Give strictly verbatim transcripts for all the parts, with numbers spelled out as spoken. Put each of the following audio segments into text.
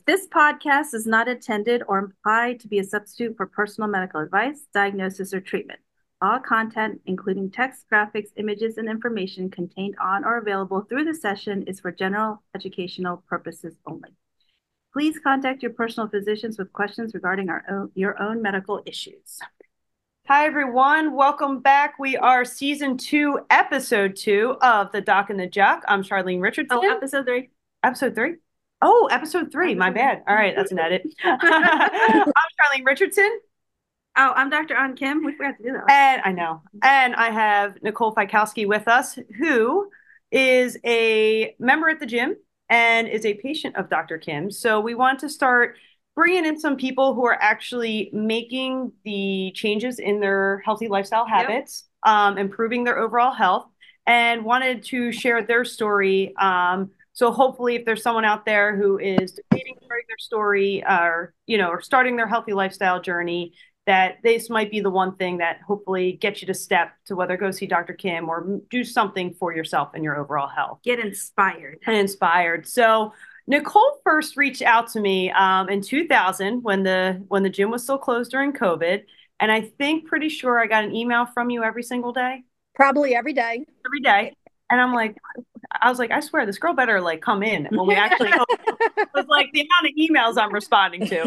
This podcast is not intended or implied to be a substitute for personal medical advice, diagnosis, or treatment. All content, including text, graphics, images, and information contained on or available through the session is for general educational purposes only. Please contact your personal physicians with questions regarding our own, your own medical issues. Hi, everyone. Welcome back. We are season two, episode two of The Doc and the Jock. I'm Charlene Richardson. Oh, episode three. Episode three? Oh, episode three. Episode My bad. All right, that's an edit. I'm Charlene Richardson. Oh, I'm Doctor An Kim. We forgot to do that. And I know. And I have Nicole Fikowski with us, who is a member at the gym and is a patient of Doctor Kim. So we want to start bringing in some people who are actually making the changes in their healthy lifestyle habits, yep. um, improving their overall health, and wanted to share their story. Um, so hopefully if there's someone out there who is debating sharing their story or, you know, or starting their healthy lifestyle journey, that this might be the one thing that hopefully gets you to step to whether go see Doctor Kim or do something for yourself and your overall health. Get inspired. And inspired. So Nicole first reached out to me um, in two thousand when the when the gym was still closed during COVID. And I think pretty sure I got an email from you every single day. Probably every day. Every day. And I'm like, I was like, I swear this girl better like come in when we actually it was like the amount of emails I'm responding to.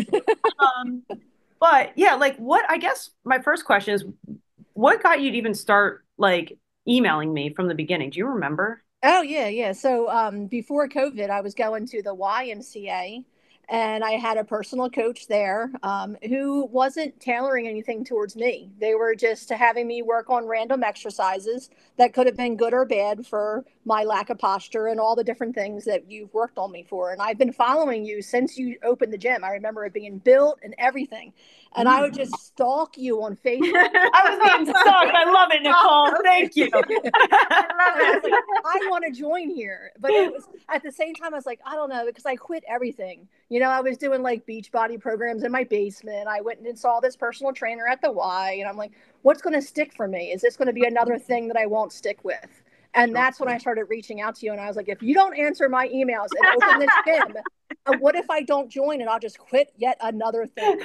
Um, but yeah, like what I guess my first question is, what got you to even start like emailing me from the beginning? Do you remember? Oh, yeah, yeah. So um, before COVID, I was going to the Y M C A, and I had a personal coach there um, who wasn't tailoring anything towards me. They were just having me work on random exercises that could have been good or bad for my lack of posture and all the different things that you've worked on me for. And I've been following you since you opened the gym. I remember it being built and everything. And mm. I would just stalk you on Facebook. I was being stalked. I love it, Nicole. Thank you. I love it. I was like, I want to join here. But it was at the same time, I was like, I don't know, because I quit everything. You know, I was doing like beach body programs in my basement. I went and saw this personal trainer at the Y. And I'm like, what's going to stick for me? Is this going to be another thing that I won't stick with? And that's when I started reaching out to you. And I was like, if you don't answer my emails and open this gym, what if I don't join and I'll just quit yet another thing?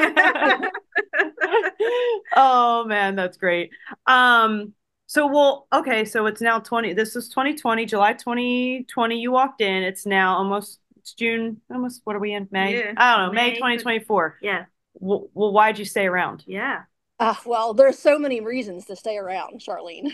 Oh, man, that's great. Um, so, well, okay, so it's now twenty. This is twenty twenty, July twenty twenty. You walked in. It's now almost it's June. Almost, what are we in? May? Yeah. I don't know, May, May twenty twenty-four. Yeah. Well, well, why'd you stay around? Yeah. Uh, well, there's so many reasons to stay around, Charlene.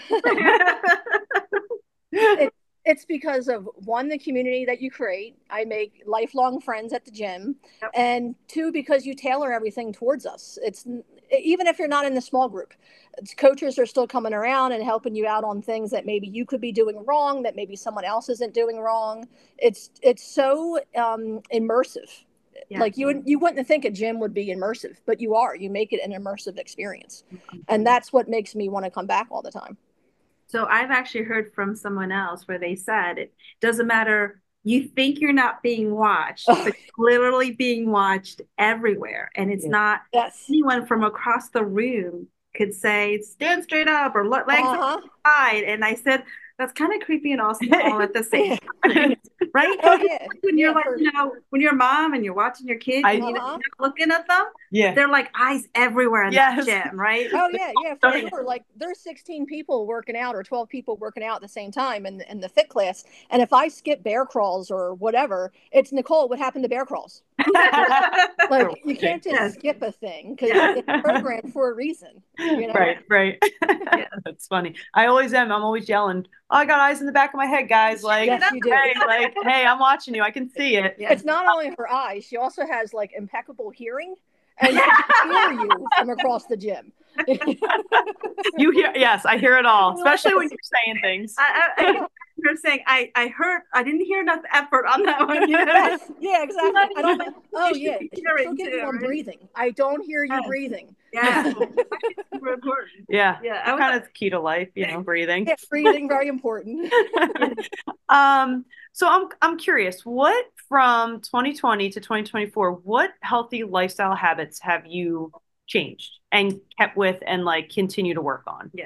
it, it's because of, one, the community that you create. I make lifelong friends at the gym. Yep. And two, because you tailor everything towards us. It's even if you're not in the small group, coaches are still coming around and helping you out on things that maybe you could be doing wrong, that maybe someone else isn't doing wrong. It's it's so um, immersive. Yeah. Like you you wouldn't think a gym would be immersive, but you are. You make it an immersive experience. And that's what makes me want to come back all the time. So I've actually heard from someone else where they said it doesn't matter. You think you're not being watched, but you're literally being watched everywhere. And it's yeah. not yes. anyone from across the room could say, stand straight up or legs uh-huh. side. And I said, that's kind of creepy and awesome all at the same time, right? Oh, yeah. When you're yeah, like, you know, when you're a mom and you're watching your kids I, and you're uh-huh. looking at them, yeah, they're like eyes everywhere in yes. the gym, right? Oh yeah, yeah, for sure. Like there's sixteen people working out or twelve people working out at the same time in the, in the fit class, and if I skip bear crawls or whatever, it's Nicole. What happened to bear crawls? Like you can't just yes. skip a thing because yeah. it's programmed for a reason. You know? Right, right. Yeah. That's funny. I always am. I'm always yelling. Oh, I got eyes in the back of my head, guys. Like, yes, you do. Hey, like, hey, I'm watching you. I can see it. Yeah. It's not only her eyes; she also has like impeccable hearing, and she can hear you from across the gym. You hear? Yes, I hear it all, especially when you're saying things. I, I, I you're saying I, I heard I didn't hear enough effort on that one. You know? Yes, yeah, exactly. I don't. Oh yeah, she'll get you on right? breathing. I don't hear you yes. breathing. Yeah, super important. Yeah, yeah, I kind of key to life, you know, breathing. Yeah, breathing very important. um, so I'm I'm curious, what from twenty twenty to twenty twenty-four, what healthy lifestyle habits have you changed and kept with and like continue to work on? Yes.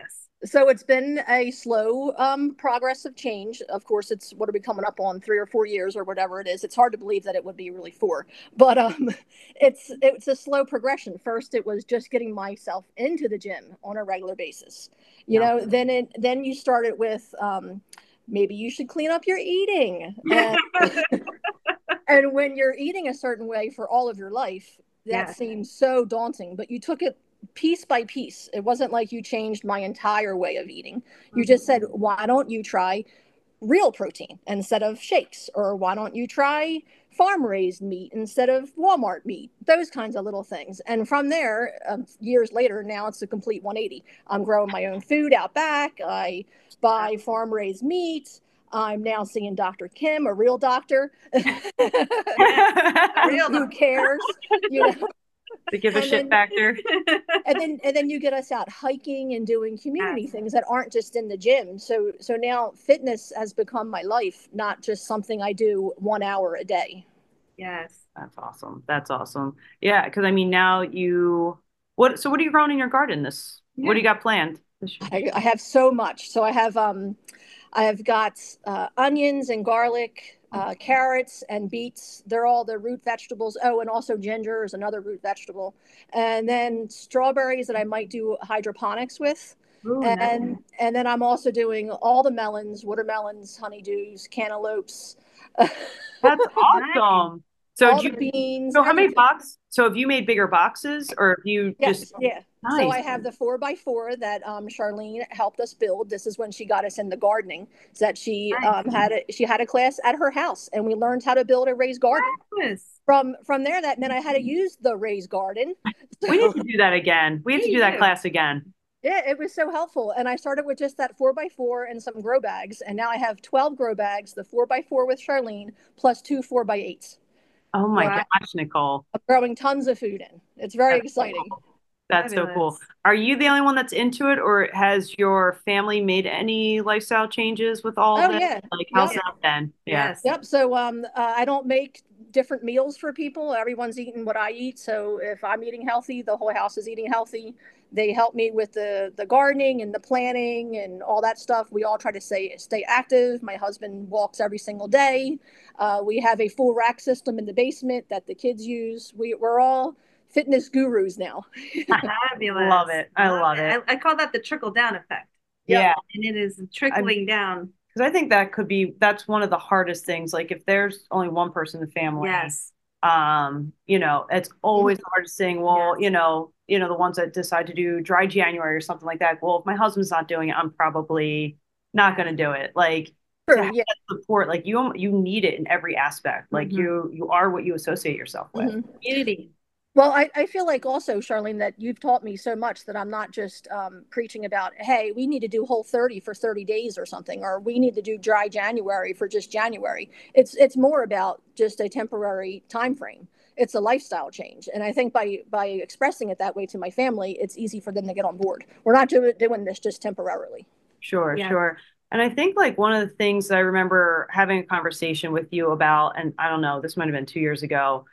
So it's been a slow um, progressive change. Of course, it's what are we coming up on three or four years or whatever it is. It's hard to believe that it would be really four, but um, it's it's a slow progression. First, it was just getting myself into the gym on a regular basis. You Yeah. know, then it then you started with um, maybe you should clean up your eating, and, and when you're eating a certain way for all of your life, that Yes. seems so daunting. But you took it piece by piece. It wasn't like you changed my entire way of eating. You just said, why don't you try real protein instead of shakes? Or why don't you try farm raised meat instead of Walmart meat? Those kinds of little things. And from there, um, years later, now it's a complete one eighty. I'm growing my own food out back. I buy farm raised meat. I'm now seeing Doctor Kim, a real doctor. Real Who cares? You know, To give a and shit then factor. and then and then you get us out hiking and doing community Yes. things that aren't just in the gym. So so now fitness has become my life, not just something I do one hour a day. Yes. That's awesome. That's awesome. Yeah, because I mean now you what so what are you growing in your garden this what do you got planned this year? I, I have so much. So I have um I have got uh, onions and garlic, uh, carrots and beets. They're all the root vegetables. Oh, and also ginger is another root vegetable. And then strawberries that I might do hydroponics with. Ooh, nice. And and then I'm also doing all the melons, watermelons, honeydews, cantaloupes, That's awesome. So all do the you beans, so how many everything. box so have you made bigger boxes or have you just Yes, yeah. So nice. I have the four by four that um, Charlene helped us build. This is when she got us into gardening. Is that she Nice. um, had a she had a class at her house, and we learned how to build a raised garden. Yes. From from there, that meant I had to use the raised garden. We need So to do that again. We have to Me do that too. class again. yeah, it was so helpful. And I started with just that four by four and some grow bags, and now I have twelve grow bags, the four by four with Charlene, plus two four by eights. Oh my Wow. gosh, Nicole. I'm growing tons of food in. It's very That's exciting. That's so cool. Fabulous. Are you the only one that's into it, or has your family made any lifestyle changes with all Oh this? yeah, Like, how's yep. that then? Yeah. Yes. Yep. So um, uh, I don't make different meals for people. Everyone's eating what I eat. So if I'm eating healthy, the whole house is eating healthy. They help me with the the gardening and the planning and all that stuff. We all try to stay stay active. My husband walks every single day. Uh, we have a full rack system in the basement that the kids use. We we're all fitness gurus now. Fabulous. Love it. I love it. I, I call that the trickle down effect. Yeah. And it is trickling down. Because I think that could be, that's one of the hardest things. Like, if there's only one person in the family, Yes. um, you know, it's always the hardest thing. Well, Yes. you know, you know, the ones that decide to do dry January or something like that. Well, if my husband's not doing it, I'm probably not going to do it. Like, to True. have Yeah. that support, like you, you need it in every aspect. Like Mhm. you, you are what you associate yourself with. Mhm. Community. Well, I, I feel like also, Charlene, that you've taught me so much that I'm not just um, preaching about, hey, we need to do Whole thirty for thirty days or something, or we need to do dry January for just January. It's it's more about just a temporary time frame. It's a lifestyle change, and I think by by expressing it that way to my family, it's easy for them to get on board. We're not do, doing this just temporarily. Sure, Yeah. sure. And I think like one of the things that I remember having a conversation with you about, and I don't know, this might have been two years ago.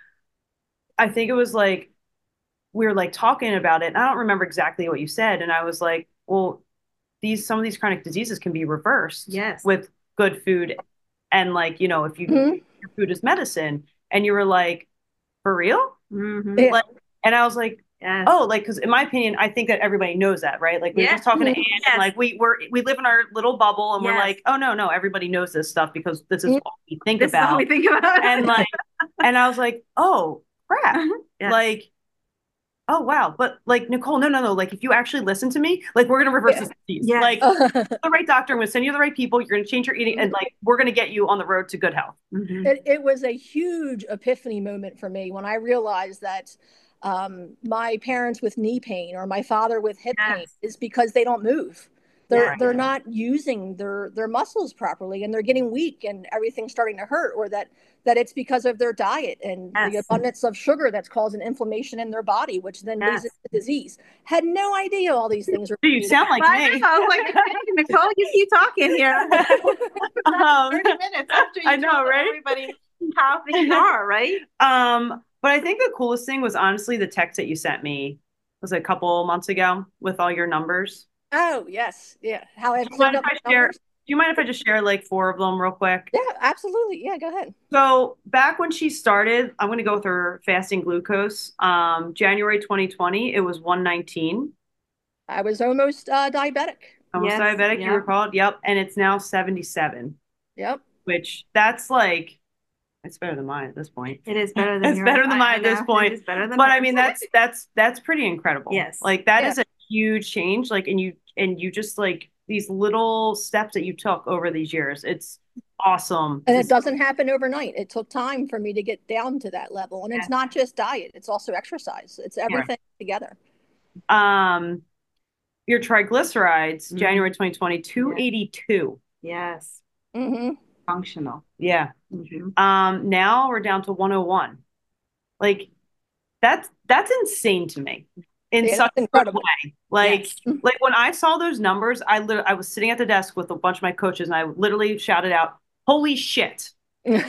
I think it was like we were like talking about it, and I don't remember exactly what you said. And I was like, well, these some of these chronic diseases can be reversed Yes. with good food. And like, you know, if you Mhm. your food is medicine, and you were like, for real? Mhm. Yeah. Like, and I was like, Yes. oh, like, because in my opinion, I think that everybody knows that, right? Like we were Yeah. just talking to Mhm. Anne, Yes. and like we we're we live in our little bubble, and we're Yes. like, oh no, no, everybody knows this stuff because this is Mhm. what we think This is what about. we think about. And like, and I was like, oh crap, Yes. like, oh wow, but like Nicole, no, no, no, like if you actually listen to me, like we're gonna reverse Yeah. this disease. Yes. Like the right doctor, I'm gonna send you the right people, you're gonna change your eating, Mhm. and like we're gonna get you on the road to good health. Mhm. It, it was a huge epiphany moment for me when I realized that um, my parents with knee pain or my father with hip pain Yes. is because they don't move. They're Yes. they're not using their their muscles properly, and they're getting weak, and everything's starting to hurt, or that that it's because of their diet and the Yes. abundance of sugar that's causing inflation in their body, which then leads Yes. into disease. Had no idea all these things were. Dude, you sound like I me. know. I was like, hey, Nicole, you keep talking here. Um, thirty minutes after you I know, told right? everybody how things are, right? Um, but I think the coolest thing was honestly the text that you sent me was a couple months ago with all your numbers. Oh, yes. Yeah. How I've Do you cleaned mind up if I my share? numbers. Do you mind if I just share like four of them real quick? Yeah, absolutely. Yeah, go ahead. So back when she started, I'm going to go with her fasting glucose. Um, January twenty twenty, it was one nineteen. I was almost uh, diabetic. Almost Yes, diabetic, you yep. recalled? Yep. And it's now seventy-seven, Yep. which that's like, it's better than mine at this point. It is better than It's yours. better than I- mine I at this know. point. It is better than But I mine. mean, that's that's that's pretty incredible. Yes. Like that Yeah. is a huge change. Like, and you and you just like these little steps that you took over these years. It's awesome. And to it doesn't happen overnight. It took time for me to get down to that level. And Yeah. it's not just diet, it's also exercise. It's everything together. Um, your triglycerides, Mhm. January twenty twenty, two eighty-two. Yes. hmm Functional. Yeah. Mhm. Um, now we're down to one oh one. Like that's that's insane to me in Yeah, such that's a good incredible. way. Like Yes. like when I saw those numbers, I lit- I was sitting at the desk with a bunch of my coaches and I literally shouted out, "Holy shit." Yeah,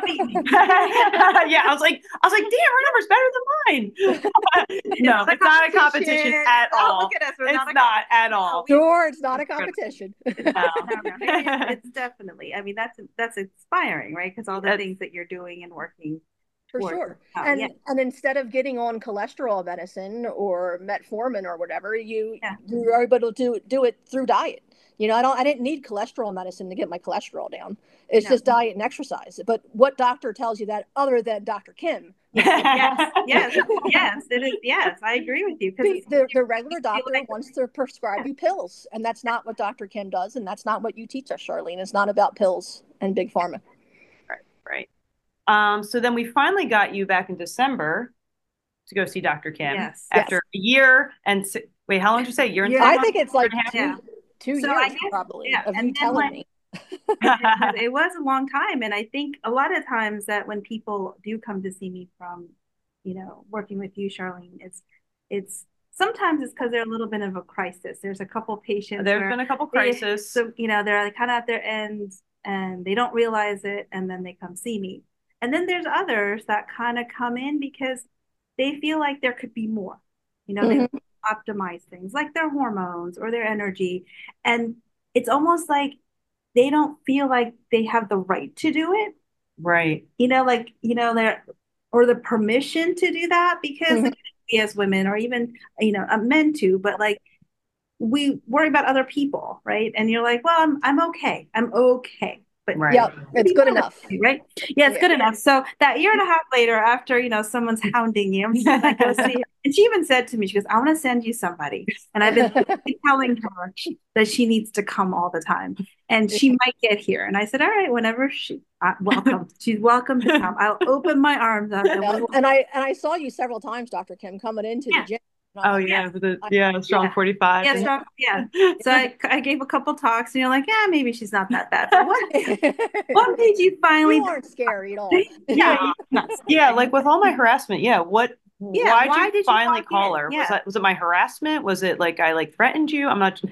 I was like, I was like, damn, her number's better than mine. No, it's not a competition at Oh, all. look at us. We're It's not a not at all. Sure, it's not a competition. No. No, no, it- it's definitely. I mean, that's that's inspiring, right? Because all the That's- things that you're doing and working For towards. sure. Oh, And yeah. and instead of getting on cholesterol medicine or metformin or whatever, you Yeah. you are able to do, do it through diet. You know, I don't I didn't need cholesterol medicine to get my cholesterol down. It's No. just diet and exercise. But what doctor tells you that other than Doctor Kim? Yes, yes, yes. It is. Yes, I agree with you. The, Because the, the regular doctor like- wants to prescribe you pills, and that's not what Doctor Kim does, and that's not what you teach us, Charlene. It's not about pills and big pharma. Right, right. Um, so then we finally got you back in December to go see Doctor Kim Yes. after a year and si- wait, how long did you say? A year and Yeah. six I months? think it's like Yeah. two, Yeah. two So years I guess- probably yeah, of and you then, telling like- me. it, it was a long time, and I think a lot of times that when people do come to see me from, you know, working with you, Charlene, it's it's sometimes it's because they're a little bit of a crisis. There's a couple patients. There's where been a couple they- crises. so you know they're like kind of at their end and they don't realize it, and then they come see me. And then there's others that kind of come in because they feel like there could be more. You know, Mhm. they optimize things like their hormones or their energy, and it's almost like they don't feel like they have the right to do it. Right. You know, like, you know, they're or the permission to do that because Mhm. we as women or even, you know, uh, men too, but like we worry about other people, right? And you're like, well, I'm I'm okay. I'm okay. But Right. Yep, it's good enough. right? Yeah, it's Yeah. good enough. So that year and a half later, after you know someone's hounding you, I go see her. And she even said to me, she goes, "I want to send you somebody." And I've been telling her that she needs to come all the time, and she might get here. And I said, "All right, whenever she uh, welcome, she's welcome to come. I'll open my arms up." And Yeah, we'll- and I and I saw you several times, Doctor Kim, coming into Yeah. the gym. And I'm Oh like, yeah, the yeah, strong Yeah. forty-five. yeah, strong, yeah. So I, I gave a couple talks, and you're like, "Yeah, maybe she's not that bad." But what what made you finally? You aren't scary at all. Yeah, not Yeah, like with all my harassment, yeah. What? Yeah, why'd why you did you finally walk call in? her? Yeah. Was that was it my harassment? Was it like I like threatened you? I'm not.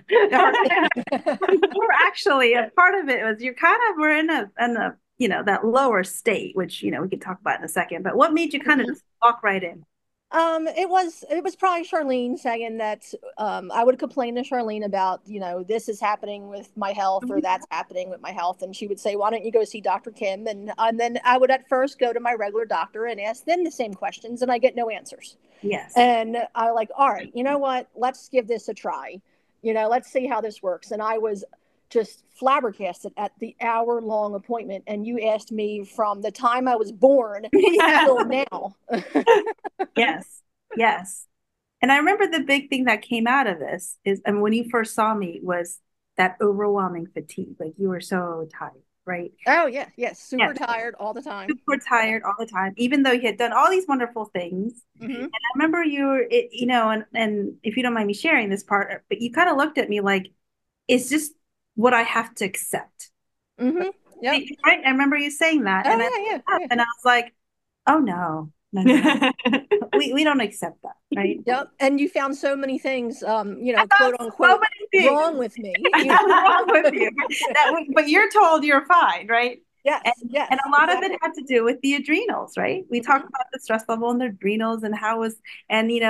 Or actually, a part of it was you're kind of we're in a in a you know that lower state, which you know we could talk about in a second. But what made you kind of Mhm. just walk right in? Um, it was it was probably Charlene saying that um, I would complain to Charlene about, you know, this is happening with my health or Mhm. that's happening with my health, and she would say, "Why don't you go see Doctor Kim?" And and then I would at first go to my regular doctor and ask them the same questions, and I get no answers. Yes. And I like, all right, you know what? Let's give this a try. You know, let's see how this works. And I was just flabbergasted at the hour long appointment. And you asked me from the time I was born Yeah. till now. Yes. Yes. And I remember the big thing that came out of this is, and when you first saw me, was that overwhelming fatigue. Like you were so tired, right? Oh, yeah. Yes. Super Yeah. tired all the time. Super tired all the time, even though you had done all these wonderful things. Mhm. And I remember you were, it, you know, and, and if you don't mind me sharing this part, but you kind of looked at me like, it's just what I have to accept. Mhm. Yep. Right? I remember you saying that. Oh, and, I, yeah, yeah, yeah. and I was like, oh, no, no, no, no. we, we don't accept that, right? Yep. And you found so many things, um, you know, I quote found unquote, so many things wrong with me. You wrong with you. That, but you're told you're fine, right? Yes. And, yes. and a lot exactly. of it had to do with the adrenals, right? We Mhm. talked about the stress level and the adrenals and how was, and you know,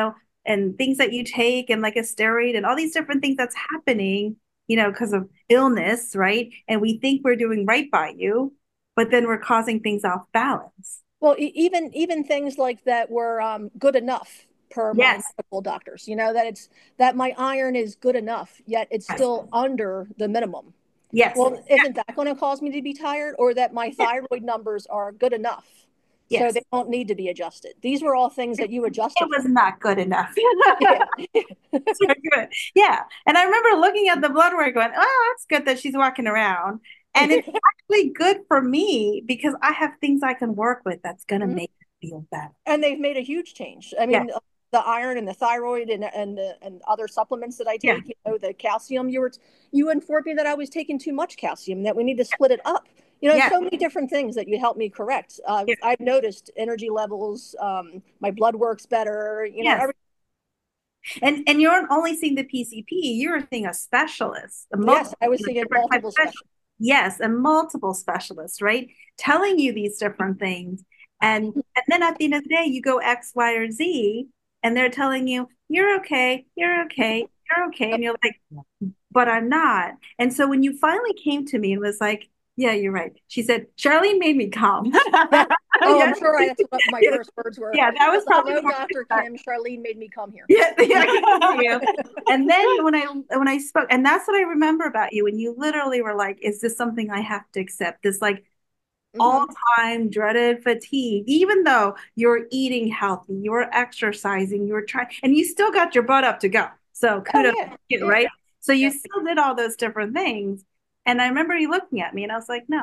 and things that you take and like a steroid and all these different things that's happening, you know, because of illness, right? And we think we're doing right by you, but then we're causing things off balance. Well, e- even even things like that were um, good enough per my Yes. medical doctors. You know that it's that my iron is good enough, yet it's Yes. still under the minimum. Yes. Well, isn't that going to cause me to be tired, or that my thyroid numbers are good enough, so Yes. they don't need to be adjusted? These were all things that you adjusted. It was not good enough. Yeah. So good. Yeah. And I remember looking at the blood work going, oh, that's good that she's walking around. And it's actually good for me because I have things I can work with that's going to Mhm. make me feel better. And they've made a huge change. I mean, Yeah. the iron and the thyroid and and the, and other supplements that I Yeah. take, you know, the calcium. You were you informed me that I was taking too much calcium, that we need to split it up. You know, Yeah. so many different things that you help me correct. Uh, Yeah. I've noticed energy levels, um, my blood works better. You know, Yes. every, And and you're not only seeing the P C P, you're seeing a specialist. A yes, multiple, I was you know, seeing different type multiple of special- specialists. Yes, and multiple specialists, right? Telling you these different things. And and then at the end of the day, you go X, Y, or Z, and they're telling you, you're okay, you're okay, you're okay. And you're like, but I'm not. And so when you finally came to me and was like, yeah, you're right. She said, Charlene made me calm. Oh, Yeah. I'm sure I, that's what my Yeah. first words were. Yeah, that was probably Hello, more Doctor like that. Kim. Charlene made me come here. Yeah, yeah, I can see you. And then when I when I spoke, and that's what I remember about you, when you literally were like, "Is this something I have to accept?" This like Mhm. all-time dreaded fatigue, even though you're eating healthy, you're exercising, you're trying, and you still got your butt up to go. So Oh, kudos yeah. to you, Yeah. right? So you Yeah. still did all those different things. And I remember you looking at me, and I was like, "No,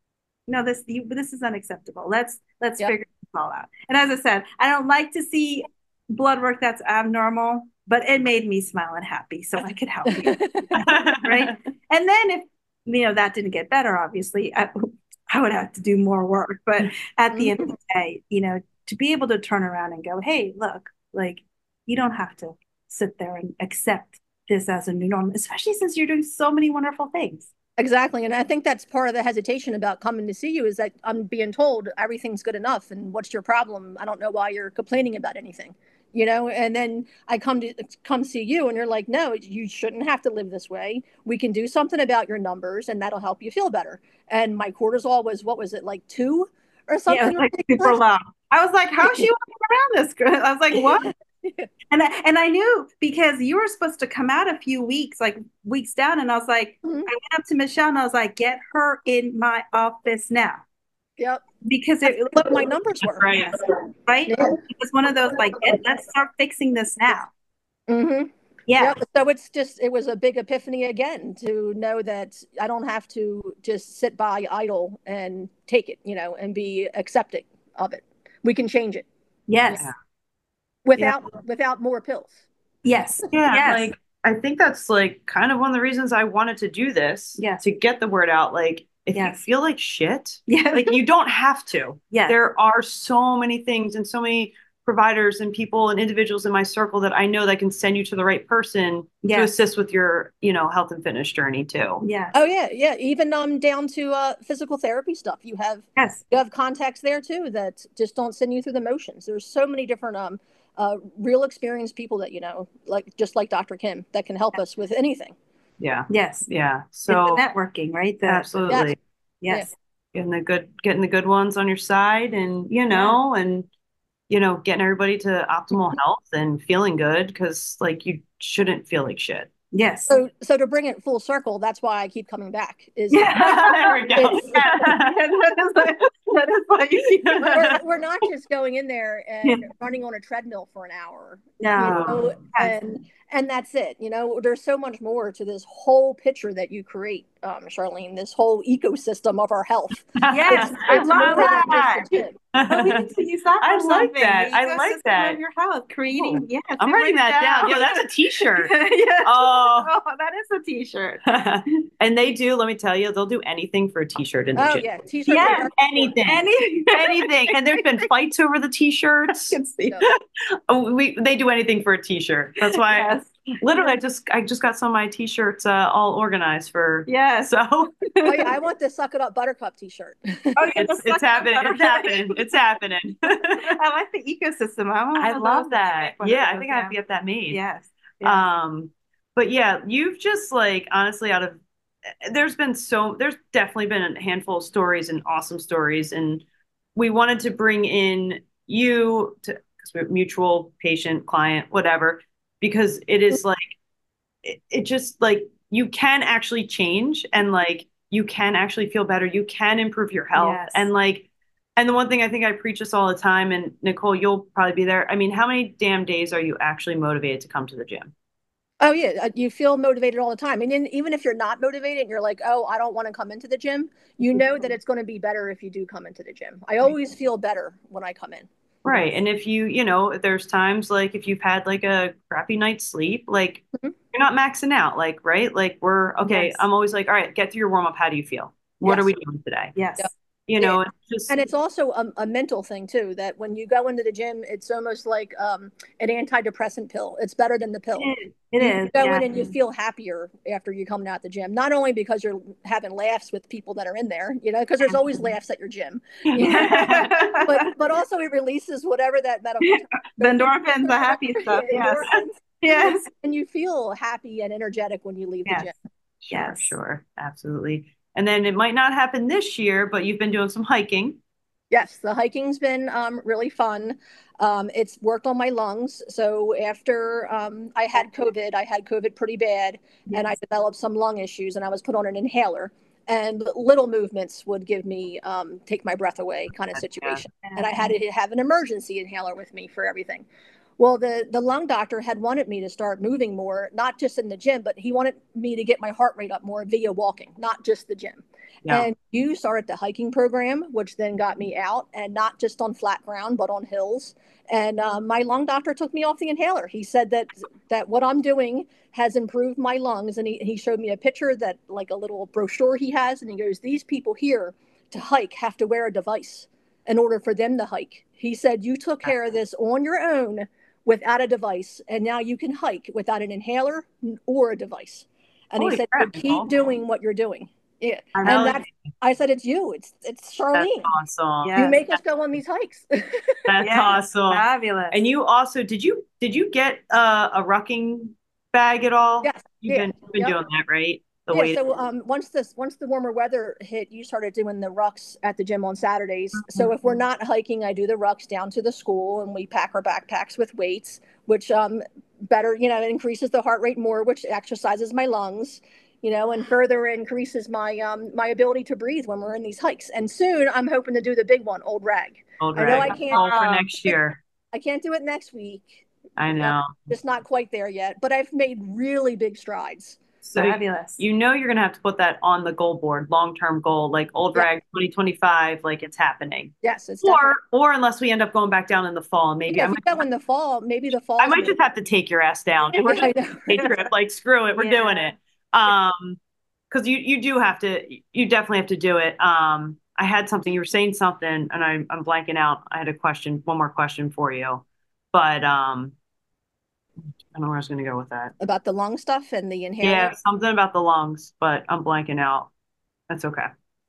no, this you, this is unacceptable. Let's let's Yep. figure this all out." And as I said, I don't like to see blood work that's abnormal, but it made me smile and happy, so I could help you, right? And then if you know that didn't get better, obviously, I, I would have to do more work. But at the end of the day, you know, to be able to turn around and go, "Hey, look, like you don't have to sit there and accept this as a new norm, especially since you're doing so many wonderful things." Exactly. And I think that's part of the hesitation about coming to see you is that I'm being told everything's good enough. And what's your problem? I don't know why you're complaining about anything, you know? And then I come to come see you and you're like, no, you shouldn't have to live this way. We can do something about your numbers and that'll help you feel better. And my cortisol was, what was it, like two or something? Yeah, it was like super low. I was like, how is she walking around this? Girl? I was like, what? And I, and I knew because you were supposed to come out a few weeks, like weeks down. And I was like, Mhm. I went up to Michelle and I was like, get her in my office now. Yep. Because it, What my numbers were. right. Right. Yeah. It was one of those like, let's start fixing this now. Mm-hmm. Yeah. Yep. So it's just, it was a big epiphany again to know that I don't have to just sit by idle and take it, you know, and be accepting of it. We can change it Yes. Yeah. without without more pills. Yes. Yeah, Yes. like I think that's like kind of one of the reasons I wanted to do this. Yes. To get the word out. Like if Yes. you feel like shit, Yeah. like you don't have to. Yes. There are so many things and so many providers and people and individuals in my circle that I know that can send you to the right person to Yes. assist with your, you know, health and fitness journey too. Yes. Oh yeah, yeah. Even um down to uh physical therapy stuff. You have Yes. you have contacts there too that just don't send you through the motions. There's so many different um uh real experienced people that you know, like just like Doctor Kim, that can help us with anything. Yeah. Yes. Yeah. It's So the networking, right? The, absolutely. yes. Getting the good getting the good ones on your side and you know and you know getting everybody to optimal health and feeling good because like you shouldn't feel like shit. Yes. So so to bring it full circle, that's why I keep coming back. Is Yeah. There we go. It's- that is like, that is why you we're, we're not just going in there and Yeah. running on a treadmill for an hour. No. You know, Yes. and and that's it. You know, there's so much more to this whole picture that you create, um, Charlene. This whole ecosystem of our health. Yes, It's, I it's love more than that. just the gym. Oh, we need to use that for I like something. that. The I like ecosystem that. of your health, creating. Cool. Yes, I'm yeah, writing write it that down. Yo, that's a t-shirt. Yes. Oh. Oh, that is a t-shirt. And they do, let me tell you, they'll do anything for a t-shirt in the Oh gym. yeah, t-shirts. Yeah, are- anything. Any, Anything. And there's been fights over the t-shirts. can see. No. Oh, we they do anything for a t-shirt. That's why Yes. Literally, I just I just got some of my t-shirts uh, all organized for Yes. so Oh yeah, I want the Suck It Up Buttercup t-shirt. Oh, yeah, it's the it's sucker happening. It's butter. happening. It's happening. I like the ecosystem. I want I one of love those. that. One of Yeah, I those, think I have yeah. to get that made. Yes. Yes. Um, but yeah, you've just like honestly out of there's been so there's definitely been a handful of stories and awesome stories, and we wanted to bring in you to because we're mutual patient, client, whatever, because it is like it, it just like you can actually change and like you can actually feel better. You can improve your health. Yes. And like, and the one thing I think I preach this all the time, and Nicole, you'll probably be there. I mean, how many damn days are you actually motivated to come to the gym? Oh yeah, uh, you feel motivated all the time. And then even if you're not motivated and you're like, "Oh, I don't want to come into the gym," you know that it's going to be better if you do come into the gym. I always feel better when I come in. Right. And if you, you know, there's times like if you've had like a crappy night's sleep, like Mhm. you're not maxing out, like, right? Like we're okay. Yes. I'm always like, all right, get through your warm up. How do you feel? What are Yes. we doing today? Yes. Yep. You Yeah. know, it's just And it's also a, a mental thing too, that when you go into the gym, it's almost like um, an antidepressant pill. It's better than the pill. It is. It You is. go Yeah. in and you feel happier after you come out the gym, not only because you're having laughs with people that are in there, you know, because there's always laughs at your gym, you know, but but also it releases whatever that medical term. The endorphins, the happy stuff. Yes. Endorphins, Yes. and you feel happy and energetic when you leave the Yes. gym. sure, Yes. sure, absolutely. And then it might not happen this year, but you've been doing some hiking. Yes, the hiking's been um, really fun. Um, it's worked on my lungs. So after um, I had COVID, I had COVID pretty bad, and I Yes. developed some lung issues, and I was put on an inhaler. And little movements would give me um, take my breath away kind of Yeah. situation. And I had to have an emergency inhaler with me for everything. Well, the the lung doctor had wanted me to start moving more, not just in the gym, but he wanted me to get my heart rate up more via walking, not just the gym. Yeah. And you started the hiking program, which then got me out and not just on flat ground, but on hills. And uh, my lung doctor took me off the inhaler. He said that that what I'm doing has improved my lungs. And he, he showed me a picture that like a little brochure he has. And he goes, these people here to hike have to wear a device in order for them to hike. He said, you took care of this on your own without a device. And now you can hike without an inhaler or a device. And Holy he said, crap, so keep Nicole. doing what you're doing. Yeah. I And know. that's, I said, it's you. It's, it's That's Charlene. awesome. You Yes. make us go on these hikes. That's Yes. awesome. Fabulous. And you also did you did you get uh, a rucking bag at all? Yes. You've Yeah. been you've been Yep. doing that, right? The Yeah, weight. so um, once this once the warmer weather hit, you started doing the rucks at the gym on Saturdays. So if we're not hiking, I do the rucks down to the school, and we pack our backpacks with weights, which um better, you know, it increases the heart rate more, which exercises my lungs, you know, and further increases my um my ability to breathe when we're in these hikes. And soon I'm hoping to do the big one, Old Rag. Old I know I rag. can't All for Um, next year. I can't do it next week. I Uh, know. just not quite there yet, but I've made really big strides. So Fabulous. you know you're gonna have to put that on the goal board, long-term goal, like old Yeah. rag twenty twenty-five, like it's happening. Yes, it's Or definitely. or unless we end up going back down in the fall, maybe Yeah, I if you might go in the fall, maybe the fall. I might just have to take your ass down and we're Yeah, just I know. day trip. Like screw it, we're Yeah. doing it. Um, because you you do have to, you definitely have to do it. Um, I had something you were saying something, and I'm I'm blanking out. I had a question, one more question for you, but um, I don't know where I was going to go with that. About the lung stuff and the inhaler. Yeah, something about the lungs, but I'm blanking out. That's okay.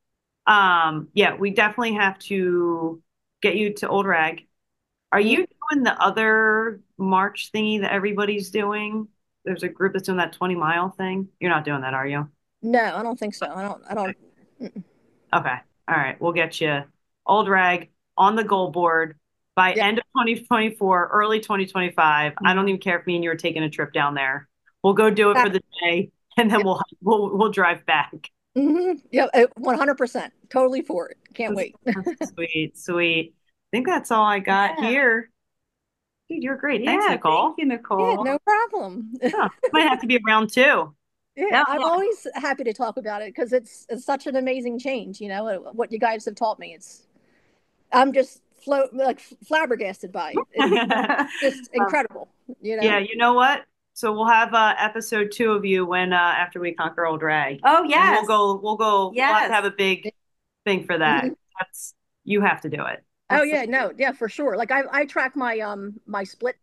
Um, yeah, we definitely have to get you to Old Rag. Are Mhm. you doing the other March thingy that everybody's doing? There's a group that's doing that twenty mile thing. You're not doing that, are you? No, I don't think so. I don't. I don't. Mm-mm. Okay. All right. We'll get you Old Rag on the goal board by Yeah. end of twenty twenty-four, early twenty twenty-five. I don't even care if me and you are taking a trip down there. We'll go do it for the day and then we'll we'll we'll drive back. Mm-hmm. Yeah, one hundred percent. Totally for it. Can't wait. Sweet, sweet. I think that's all I got Yeah. here. Dude, you're great. Thanks, Yeah, Nicole. thank you, Yeah, Nicole. no problem. Huh. Might have to be around too. Yeah, Yeah. I'm always happy to talk about it because it's it's such an amazing change. You know what you guys have taught me. It's I'm just float like flabbergasted by it. It's just incredible. You know. Yeah, you know what? So we'll have uh, episode two of you when uh, after we conquer Old Rag. Oh, And yes. we'll go. We'll go. We'll have Yes. to have a big thing for that. Mhm. That's you have to do it. Oh yeah, no, yeah, for sure. Like I I track my um my split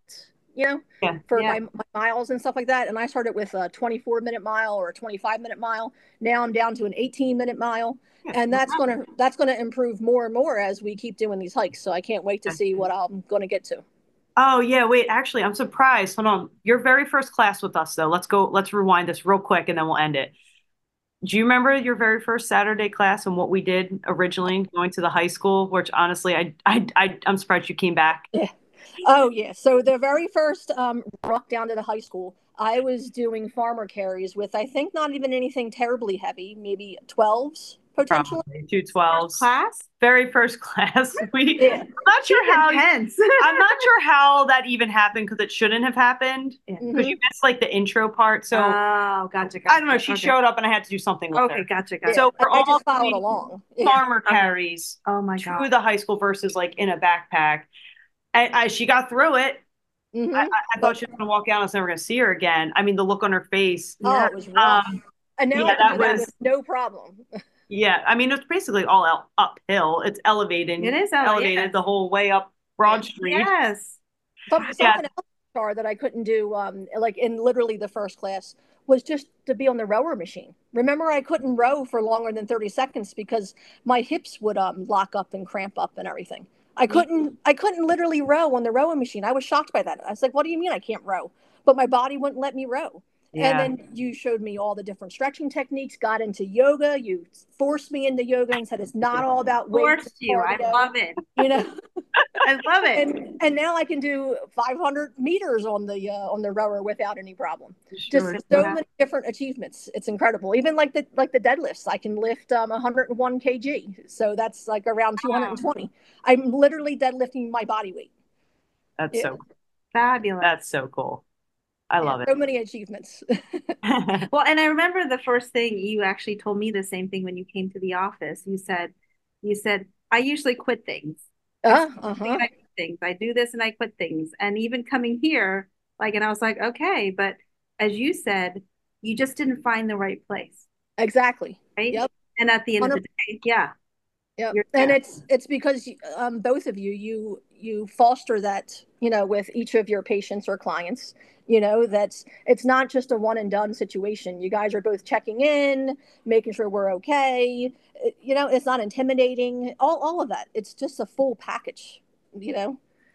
you know, Yeah. for Yeah. my, my miles and stuff like that. And I started with a twenty-four minute mile or a twenty-five minute mile. Now I'm down to an eighteen minute mile. Yeah. And that's going to that's going to improve more and more as we keep doing these hikes. So I can't wait to see what I'm going to get to. Oh yeah, wait, actually, I'm surprised. Hold on. Your very first class with us though. Let's go, let's rewind this real quick and then we'll end it. Do you remember your very first Saturday class and what we did originally going to the high school? Which honestly, I I, I I'm surprised you came back. Yeah. Oh, yeah. So the very first um, rock down to the high school, I was doing farmer carries with, I think, not even anything terribly heavy, maybe twelves potentially. Probably two twelves. Class? Very first class. We Yeah. I'm not sure how Intense. I'm not sure how that even happened because it shouldn't have happened because Mhm. you missed like the intro part. So Oh, gotcha, gotcha. I don't know. She Okay. showed up and I had to do something with Okay, her. gotcha, Yeah. gotcha. So we're I all just followed doing along. Yeah. farmer Okay. carries Oh my to God. the high school versus like in a backpack. And I, she got through it. Mhm. I, I I thought she was going to walk out. I was never going to see her again. I mean, the look on her face. Oh, Yeah. it was rough. Um, And now yeah, I can that do that was with no problem. yeah. I mean, it's basically all out, uphill. It's elevating, It is ele- elevated yes. the whole way up Broad Street. Yes. Some, Yeah. something else, Char, that I couldn't do, um, like in literally the first class, was just to be on the rower machine. Remember, I couldn't row for longer than thirty seconds because my hips would um, lock up and cramp up and everything. I couldn't, I couldn't literally row on the rowing machine. I was shocked by that. I was like, "What do you mean I can't row?" But my body wouldn't let me row. And Yeah. then you showed me all the different stretching techniques. Got into yoga. You forced me into yoga and said it's not all about weights Forced and you. I cardio. love it. You know. I love it. and and now I can do five hundred meters on the uh, on the rower without any problem. Sure. Just so Yeah. many different achievements. It's incredible. Even like the like the deadlifts, I can lift um, one hundred one kilograms. So that's like around two hundred twenty. I'm literally deadlifting my body weight. That's Yeah. so Fabulous. that's so cool. I Yeah, love so many achievements. it. Well, and I remember the first thing you actually told me the same thing when you came to the office. You said, you said, I usually quit things. uh, I uh-huh. quit things. I do this and I quit things. And even coming here, like, and I was like, okay, but as you said, you just didn't find the right place, Exactly. right? Yep. And at the end of the day, yeah, Yep. you're And there. it's it's because um, both of you you you foster that, you know, with each of your patients or clients, you know, that's it's not just a one and done situation. You guys are both checking in, making sure we're okay. It- you know, it's not intimidating. All all of that. It's just a full package, you know.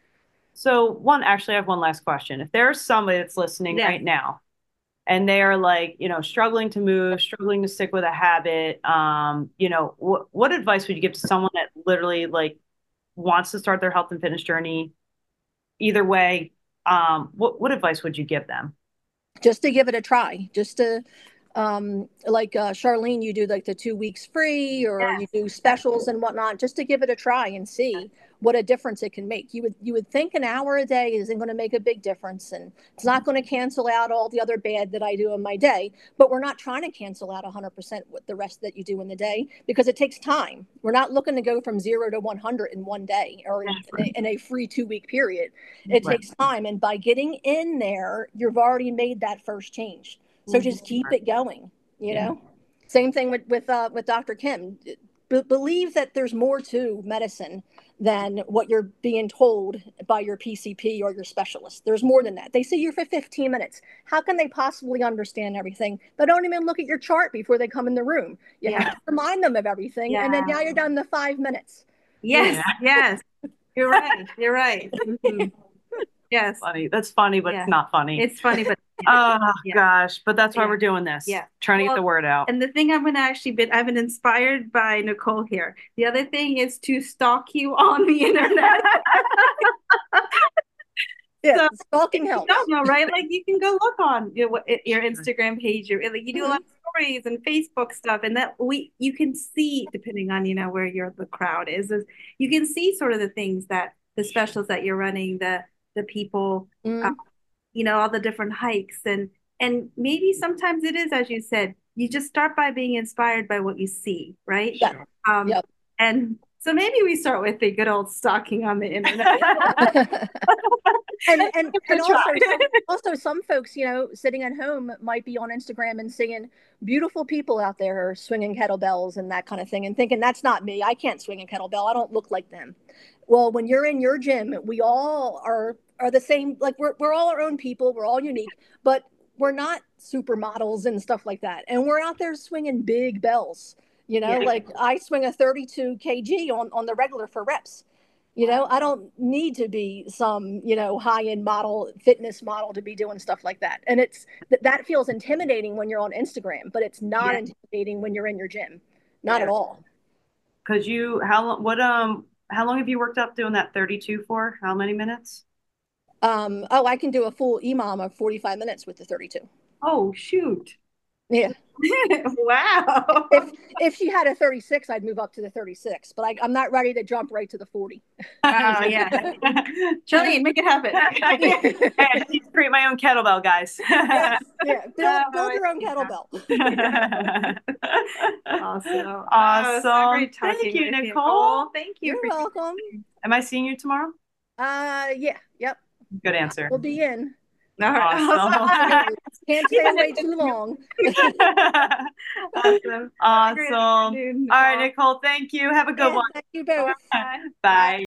So one, actually, I have one last question. If there's somebody that's listening Yeah. right now and they are like, you know, struggling to move, struggling to stick with a habit, um, you know, what what advice would you give to someone that literally like wants to start their health and fitness journey? Either way, um, what what advice would you give them? Just to give it a try, just to um like uh Charlene, you do like the two weeks free or you do specials and whatnot, just to give it a try and see what a difference it can make. You would you would think an hour a day isn't going to make a big difference and it's not going to cancel out all the other bad that I do in my day, but we're not trying to cancel out one hundred percent with the rest that you do in the day because it takes time. We're not looking to go from zero to one hundred in one day or in, in, a, in a free two week period. It Right. takes time, and by getting in there you've already made that first change. So just keep it going, you Yeah. know. Same thing with with uh, with Doctor Kim. B- believe that there's more to medicine than what you're being told by your P C P or your specialist. There's more than that. They see you for fifteen minutes. How can they possibly understand everything? They don't even look at your chart before they come in the room. You Yeah. have to remind them of everything, and then Yeah. now you're down to five minutes. Yes, yes. You're right. You're right. Mhm. Yes. Funny. That's funny, but Yeah. it's not funny. It's funny, but Oh Yeah. gosh, but that's why Yeah. we're doing this. Yeah. Trying to get Well, the word out. and the thing I'm gonna actually been I've been inspired by Nicole here. The other thing is to stalk you on the internet. Yeah, So- stalking helps. No, no, right? Like you can go look on your what- your Instagram page. Your like you do a lot of stories and Facebook stuff, and that we you can see depending on you know where your the crowd is, is you can see sort of the things that the specials that you're running, the the people, Mhm. uh, you know, all the different hikes, and and maybe sometimes it is as you said, you just start by being inspired by what you see, right? Yeah. Um, Yep. and so maybe we start with the good old stalking on the internet. and and, and also, try. some, also some folks, you know, sitting at home might be on Instagram and seeing beautiful people out there swinging kettlebells and that kind of thing and thinking that's not me. I can't swing a kettlebell. I don't look like them. Well, when you're in your gym, we all are are the same. Like we're we're all our own people. We're all unique, but we're not supermodels and stuff like that. And we're out there swinging big bells. You know, Yeah. like I swing a thirty-two kilograms on on the regular for reps. You know, I don't need to be some, you know, high-end model, fitness model to be doing stuff like that. And it's that that feels intimidating when you're on Instagram, but it's not Yeah. intimidating when you're in your gym. Not Yeah. at all. Because you, how long, what, um, how long have you worked up doing that thirty-two for? How many minutes? Um, oh, I can do a full E M O M of forty-five minutes with the thirty-two. Oh, shoot. Yeah. Wow. If if she had a thirty-six, I'd move up to the thirty-six, but I, I'm not ready to jump right to the forty. Oh, yeah. Jillian, make it happen. Hey, I need to create my own kettlebell, guys. Yes, yeah, build, Oh, build I your own see that. kettlebell. Awesome. Awesome. Oh, so great Thank talking you, with Nicole. Thank you You're for welcome. Am I seeing you tomorrow? Uh, yeah, yep, Good answer. we'll be in. All right. Awesome. Can't stay away too long. Awesome. Awesome. All right, Nicole, thank you. Have a good Yeah, one. thank you both. Bye. Bye.